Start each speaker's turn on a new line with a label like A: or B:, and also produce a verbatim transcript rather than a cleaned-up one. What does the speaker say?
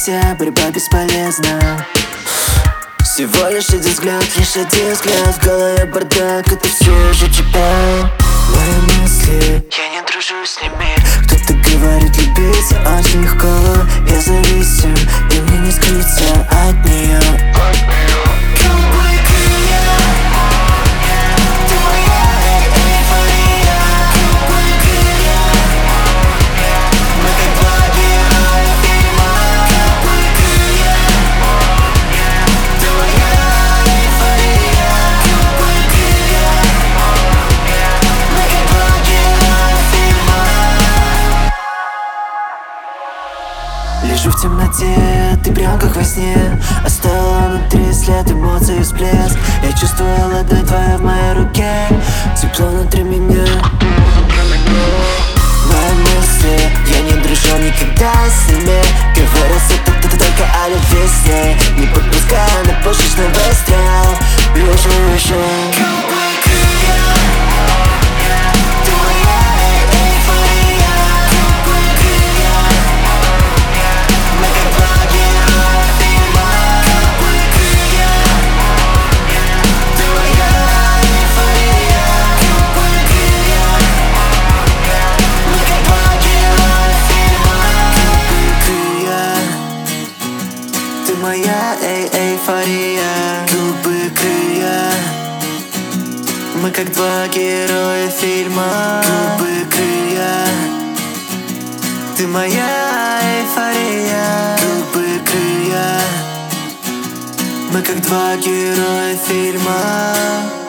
A: вся борьба бесполезна. Всего лишь один взгляд, лишь один взгляд. В голове бардак, это все же тебя. Мои мысли, я не дружу с ними. Кто-то говорит, любить очень легко. Я зависим, и мне не скрыться от нее. Лежу в темноте, ты прям как во сне. Оставила внутри след эмоций и всплеск. Я чувствую ладонь твоя в моей руке. Тепло внутри меня. Мои мысли, я не дружу никогда с ними. Говорят, это ты только о любви с ней. Не подпуская на пушечный выстрел. Вижу, вижу. Моя эй, эйфория, губы крыя. Мы как два героя фильма. Губы крыя. Ты моя эйфория, губы крыя. Мы как два героя фильма.